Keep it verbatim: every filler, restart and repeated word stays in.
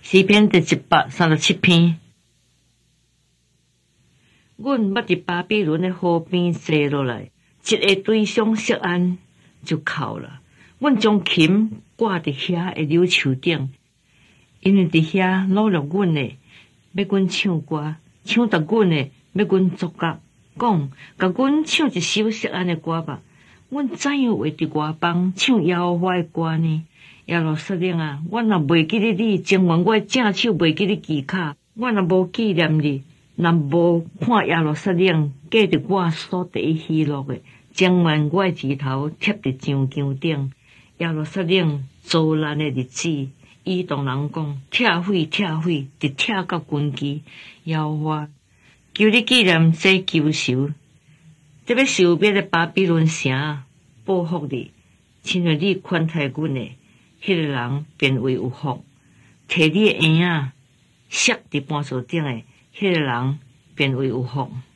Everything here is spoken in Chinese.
诗篇第一百三十七篇。阮捌伫巴比伦的河边坐落来，一个对象色安就哭了。阮将琴挂伫遐的柳树顶，因为伫遐努力阮的，要阮唱歌，唱达阮的，要阮作乐，讲甲阮唱一首色安的歌吧。阮怎样会伫外邦唱耶和华的歌呢？耶路撒冷啊，我若袂记得你，情愿我正手袂记得技巧，我若无纪念你，若无看耶路撒冷过伫我所第一喜乐的，情愿我的指头贴伫墙墙顶。耶路撒冷遭难的日子，伊同人讲拆毁拆毁，直拆到根基。耶和华，求你纪念这旧仇，这要受灭的巴比伦城，报复你，亲像你款待阮的。迄个人便为有福，摕你的婴仔摔伫磐石顶的，迄个人便为有福。